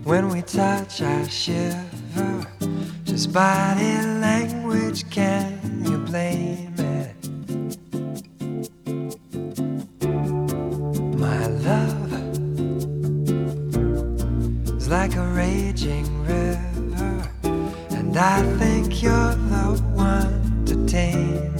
When we touch, I shiver. Just body language, can you blame it? My love is like a raging river, and I think you're the one to tame